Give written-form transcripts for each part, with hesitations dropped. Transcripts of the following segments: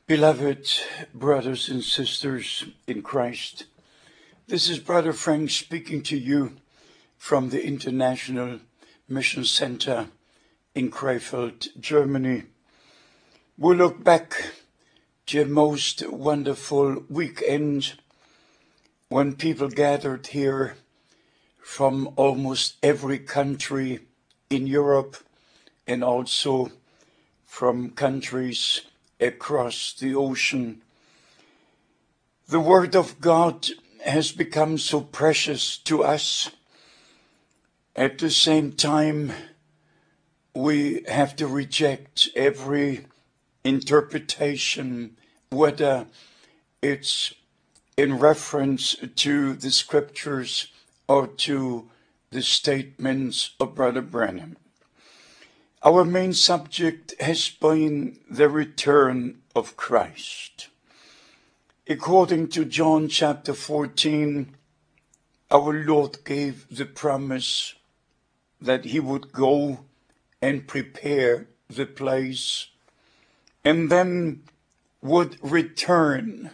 Beloved brothers and sisters in Christ, this is Brother Frank speaking to you from the International Mission Center in Krefeld, Germany. We look back to a most wonderful weekend when people gathered here from almost every country in Europe and also from countries across the ocean. The Word of God has become so precious to us. At the same time, we have to reject every interpretation, whether it's in reference to the scriptures or to the statements of Brother Branham. Our main subject has been the return of Christ. According to John chapter 14, our Lord gave the promise that he would go and prepare the place and then would return.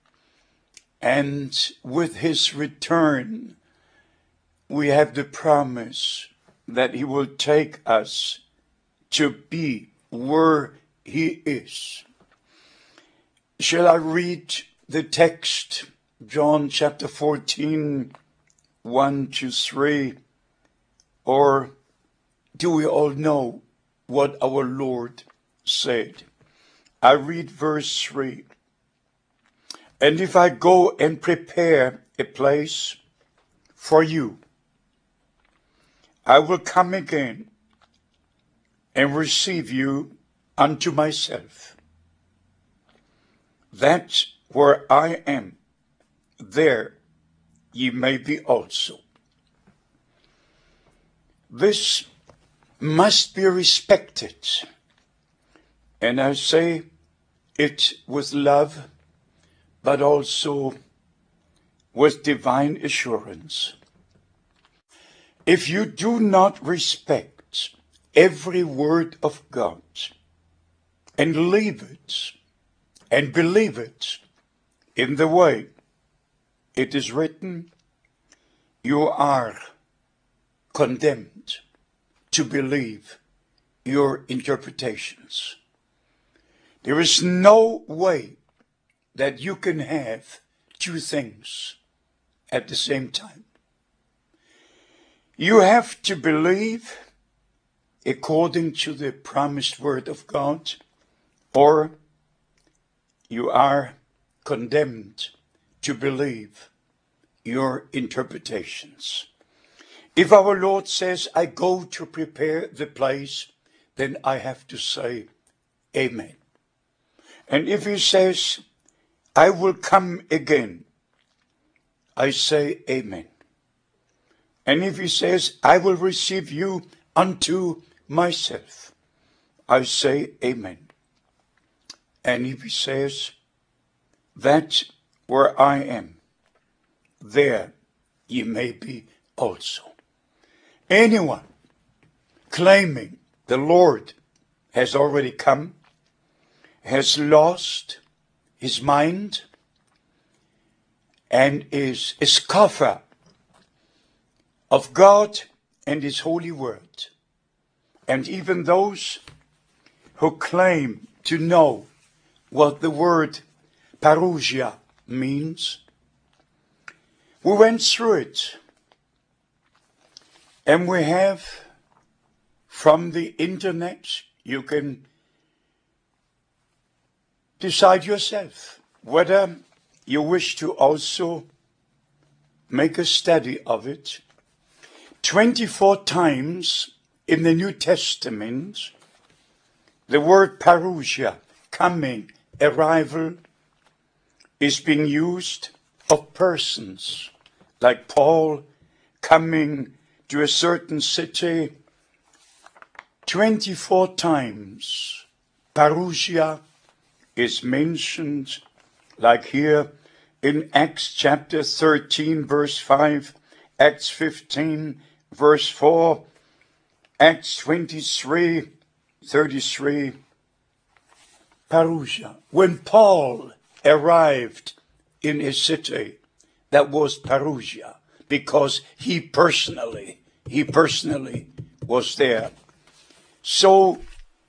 And with his return, we have the promise that he will take us to be where he is. Shall I read the text, John chapter 14, 1-3, or do we all know what our Lord said? I read verse 3. And if I go and prepare a place for you, I will come again and receive you unto myself, that where I am, there ye may be also. This must be respected, and I say it with love, but also with divine assurance. If you do not respect every word of God and leave it and believe it in the way it is written, you are condemned to believe your interpretations. There is no way that you can have two things at the same time. You have to believe according to the promised word of God, or you are condemned to believe your interpretations. If our Lord says, I go to prepare the place, then I have to say, Amen. And if he says, I will come again, I say, Amen. And if he says, I will receive you unto myself, I say, Amen. And if he says, that where I am, there ye may be also. Anyone claiming the Lord has already come, has lost his mind, and is a scoffer of God and his holy word. And even those who claim to know what the word parousia means, we went through it. And we have from the internet, you can decide yourself whether you wish to also make a study of it. 24 times in the New Testament, the word parousia, coming, arrival, is being used of persons, like Paul coming to a certain city. 24 times parousia is mentioned, like here in Acts chapter 13, verse 5, Acts 15, verse 4, Acts 23, 33, Parousia. When Paul arrived in a city, that was Parousia, because he personally was there. So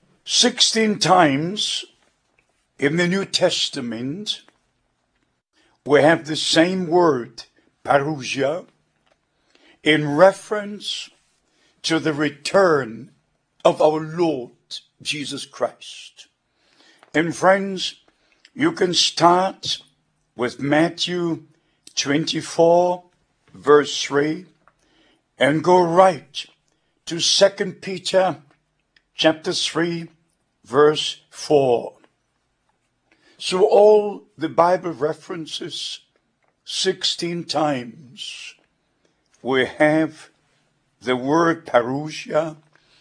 16 times in the New Testament, we have the same word, Parousia, in reference to the return of our Lord Jesus Christ. And friends, you can start with Matthew 24, verse 3, and go right to 2 Peter chapter 3, verse 4. So all the Bible references 16 times, we have the word Parousia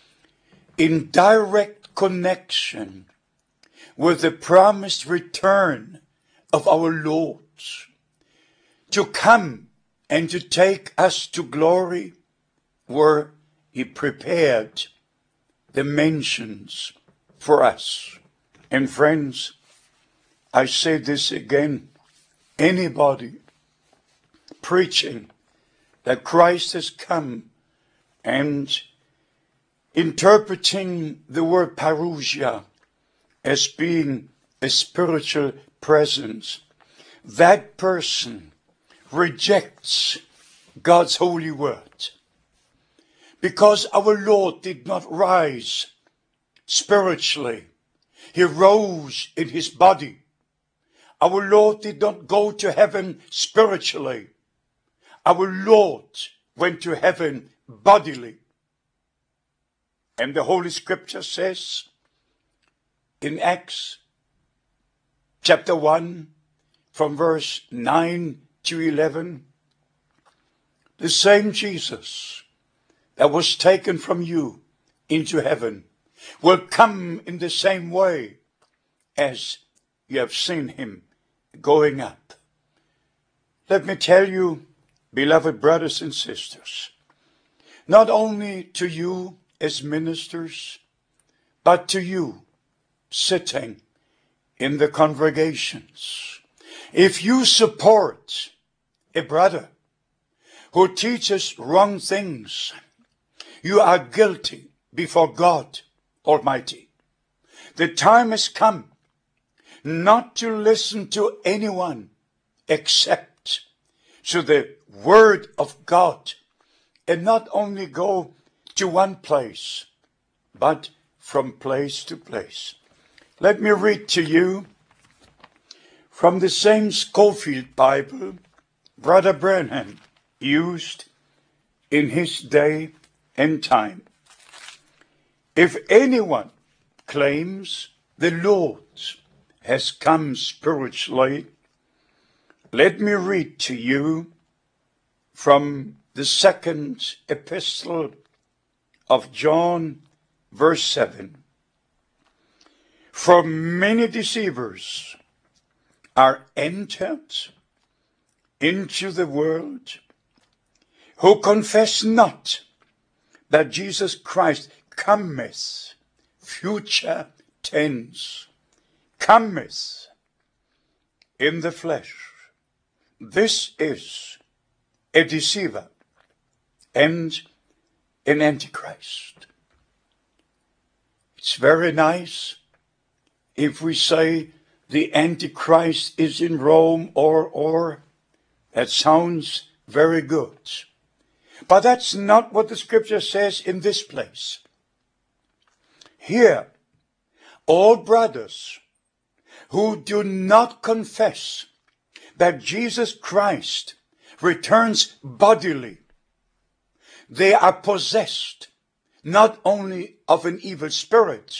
in direct connection with the promised return of our Lord to come and to take us to glory, where he prepared the mansions for us. And friends, I say this again, anybody preaching that Christ has come and interpreting the word Parousia as being a spiritual presence, that person rejects God's holy word. Because our Lord did not rise spiritually. He rose in his body. Our Lord did not go to heaven spiritually. Our Lord went to heaven bodily. And the Holy Scripture says in Acts chapter 1 from verse 9 to 11, the same Jesus that was taken from you into heaven will come in the same way as you have seen him going up. Let me tell you, beloved brothers and sisters, not only to you as ministers, but to you sitting in the congregations. If you support a brother who teaches wrong things, you are guilty before God Almighty. The time has come not to listen to anyone except to the Word of God, and not only go to one place, but from place to place. Let me read to you from the same Scofield Bible Brother Branham used in his day and time. If anyone claims the Lord has come spiritually, let me read to you from the second epistle of John, verse 7. For many deceivers are entered into the world, who confess not that Jesus Christ cometh, future tense, cometh in the flesh. This is a deceiver and an antichrist. It's very nice if we say the antichrist is in Rome, or that sounds very good. But that's not what the scripture says in this place. Here, all brothers who do not confess that Jesus Christ returns bodily, they are possessed not only of an evil spirit,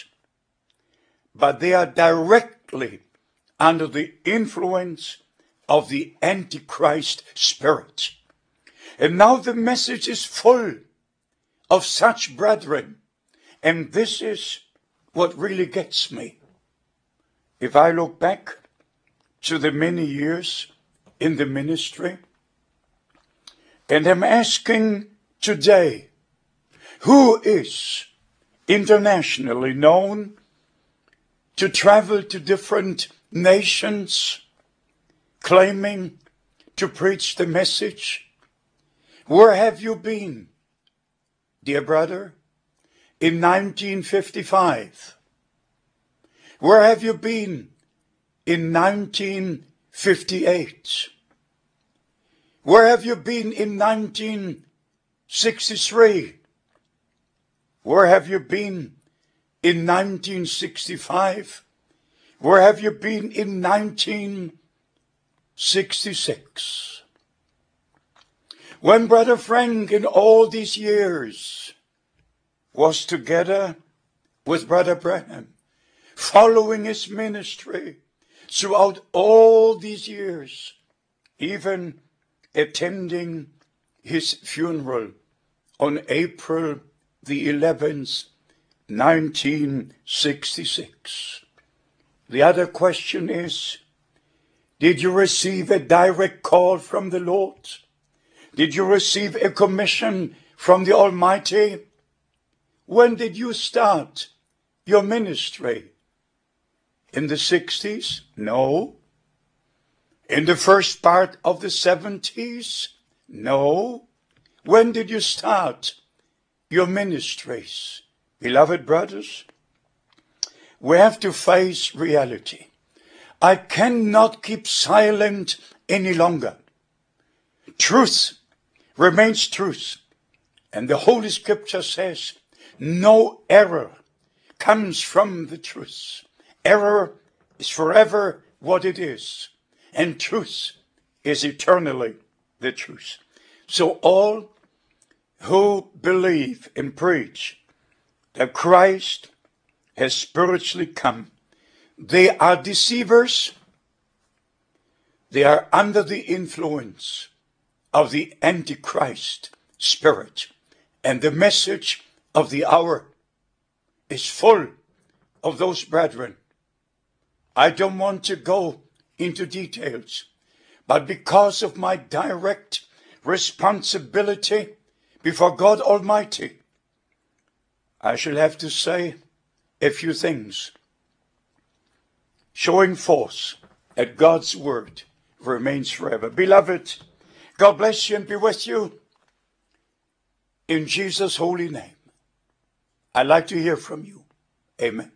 but they are directly under the influence of the Antichrist spirit. And now the message is full of such brethren. And this is what really gets me. If I look back to the many years in the ministry, and I'm asking today, who is internationally known to travel to different nations, claiming to preach the message? Where have you been, dear brother, in 1955? Where have you been in 1958? Where have you been in 1963? Where have you been in 1965? Where have you been in 1966? When Brother Frank in all these years was together with Brother Branham, following his ministry throughout all these years, even attending his funeral on April the 11th, 1966. The other question is, did you receive a direct call from the Lord? Did you receive a commission from the Almighty? When did you start your ministry? In the 60s? No. In the first part of the 70s? No. When did you start your ministries? Beloved brothers, we have to face reality. I cannot keep silent any longer. Truth remains truth. And the Holy Scripture says, no error comes from the truth. Error is forever what it is, and truth is eternally the truth. So all who believe and preach that Christ has spiritually come, they are deceivers. They are under the influence of the Antichrist spirit. And the message of the hour is full of those brethren. I don't want to go into details, but because of my direct responsibility before God Almighty, I shall have to say a few things, showing forth that God's word remains forever. Beloved, God bless you and be with you. In Jesus' holy name, I'd like to hear from you. Amen.